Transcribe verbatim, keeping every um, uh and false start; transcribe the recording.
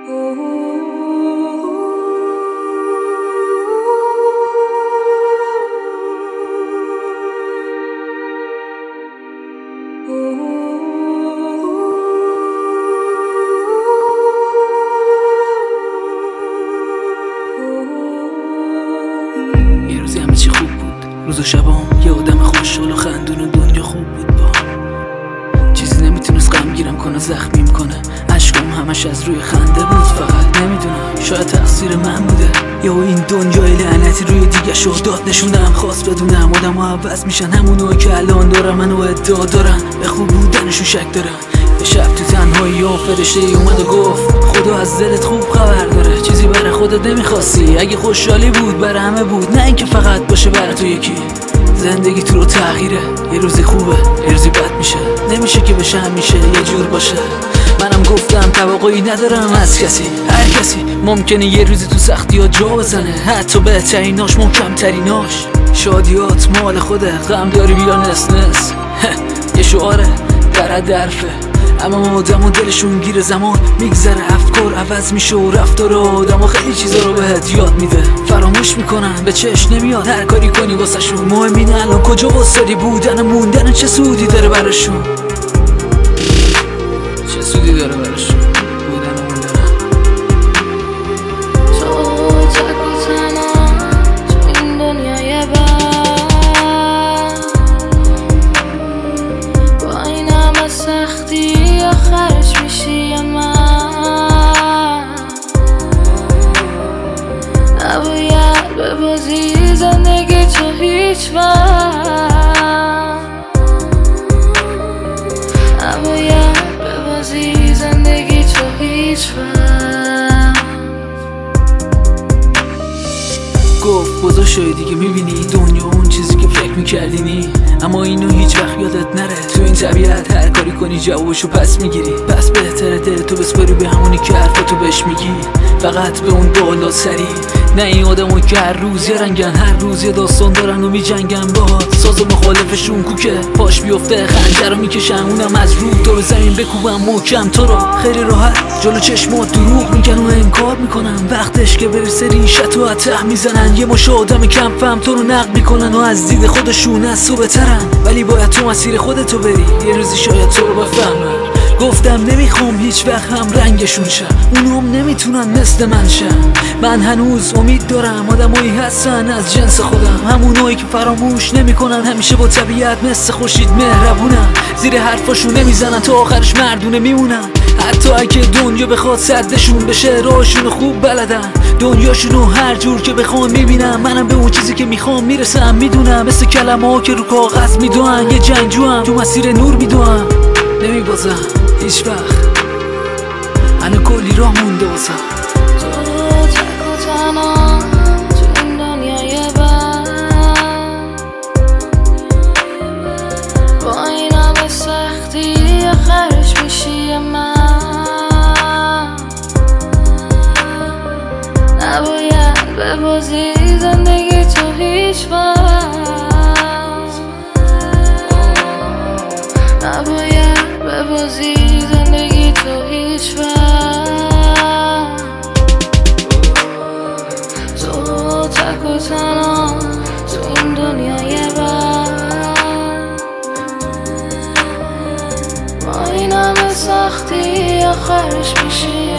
یه روزی همه چی خوب بود، روز و شبام یه آدم خوشحال و خندون و دنیا خوب بود. با چیزی نمیتونست غم گیرم کنه، زخمیم کنه، عشقم همش از روی خنده بود. فقط نمیدونم شاید تقصیر من بوده یا این دنیای لعنتی روی دیگه شو داد نشونم. خواست بدونم آدم ها عوض میشن، همونو که الان دارم منو ادعا دارن، به خوب بودنشون شک دارن. به شب تو تنهایی و فرشته اومد و گفت خدا از دلت خوب خبر داره، چیزی برای خودت نمیخواستی، اگه خوشحالی بود برای همه بود، نه اینکه فقط باشه برای تو یکی. زندگی تو رو تغییره، یه روزی خوبه یه روزی بد میشه، نمیشه که بشه همیشه یه جور باشه. منم گفتم توقعی ندارم از کسی، هر کسی ممکنه یه روزی تو سختی ها جا بزنه، حتی بهتریناش محکمتریناش. شادیات مال خوده، غم داری بیا نس نس یه شعاره در درفه، اما آدم و دلشون گیر زمان میگذره، افکار عوض میشه و رفتار آدم و خیلی چیزا رو بهت یاد میده. فراموش میکنن به چشم نمیاد هر کاری کنی واسه شون، مهم اینه الان کجا واسدی، بودن و موندن چه سودی داره براشون، چه سودی داره براشون بودن و موندن. تو تک و تنها تو این دنیای بد، با این همه سختی آخرش میشی من، نباید ببازی زندگی تو هیچ وقت، نباید ببازی زندگی تو هیچ وقت. گفت بزا شاید دیگه میبینی دنیا اون چیزی که فکر میکردی نی، اما اینو هیچ وقت یادت نره، تو این طبیعت هر کاری کنی جوابشو پس میگیری. پس بهتره دلتو بسپاری به همونی که حرفاتو بهش میگی، فقط به اون بالا سری، نه این آدمو که هر روز یه رنگن، هر روز یه داستان دارن و میجنگن باهات. ساز و مخالفشون کوکه، پاش بیفته خنجر رو میکشن، اونم از رو تو به زمین بکوبن محکم تو رو. خیلی راحت جلو چشمات دروغ میگن و انکار میکنن، وقتش که برسه ریشت و ته میزنن. یه مش آدم کم فهم تو رو نقد میکنن و از دید خودشون از تو بترن، ولی باید تو مسیر خودتو بری، یه روزی شاید تو رو بفهمن. گفتم نمیخوام هیچ وقت هم رنگشون شم، اونام نمیتونن مثل من شم. من هنوز امید دارم آدمایی هستن از جنس خودم، همونایی که فراموش نمیکنن، همیشه با طبیعت مثل خورشید مهربونن، زیر حرفاشون نمیزنن تا آخرش مردونه میمونن. حتی اگه دنیا بخواد صدشون بشه، راهشون خوب بلدن، دنیاشونو هر جور که بخوام میبینم. منم به اون چیزی که میخوام میرسم، میدونم مثل کلمه ها که رو کاغذ میدونن، یه جنگجوام تو مسیر نور میدونم، نمیبازم هیچ وقت، هنو کلی راه مونده واسم. تو تک و تنها تو این دنیای بد، با این همه سختی آخرش میشی من، نباید ببازی زندگی تو هیچ وقت، نباید ببازی زندگی تو هیچ وقت. تو تک و تنها تو این دنیای بد، با این همه سختی آخرش میشی